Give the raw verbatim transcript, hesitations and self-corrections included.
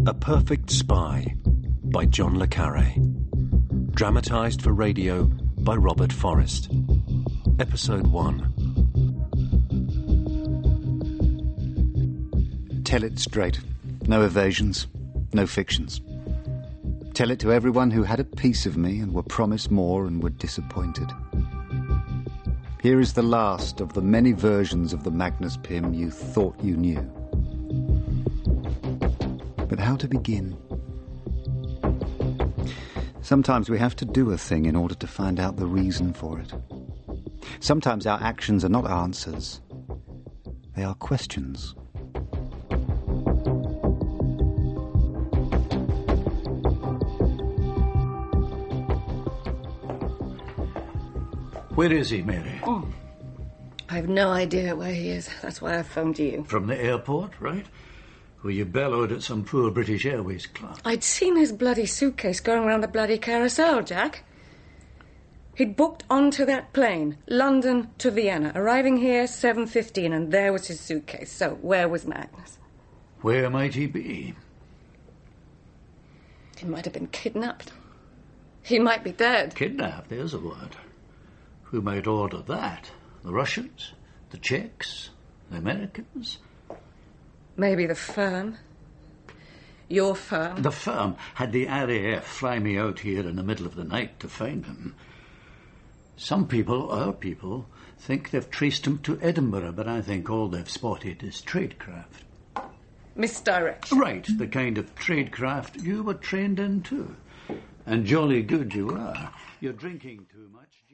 A Perfect Spy by John le Carré. Dramatised for radio by Robert Forrest. Episode one. Tell it straight. No evasions, no fictions. Tell it to everyone who had a piece of me and were promised more and were disappointed. Here is the last of the many versions of the Magnus Pym you thought you knew. But how to begin? Sometimes we have to do a thing in order to find out the reason for it. Sometimes our actions are not answers. They are questions. Where is he, Mary? Oh, I have no idea where he is. That's why I phoned you. From the airport, right? Where you bellowed at some poor British Airways clerk. I'd seen his bloody suitcase going around the bloody carousel, Jack. He'd booked onto that plane, London to Vienna, arriving here seven fifteen, and there was his suitcase. So, where was Magnus? Where might he be? He might have been kidnapped. He might be dead. Kidnapped, there's a word. Who might order that? The Russians? The Czechs? The Americans? Maybe the firm. Your firm. The firm had the R A F fly me out here in the middle of the night to find him. Some people, our people, think they've traced him to Edinburgh, but I think all they've spotted is tradecraft. Misdirection. Right, the kind of tradecraft you were trained in too. And jolly good you are. You're drinking too much.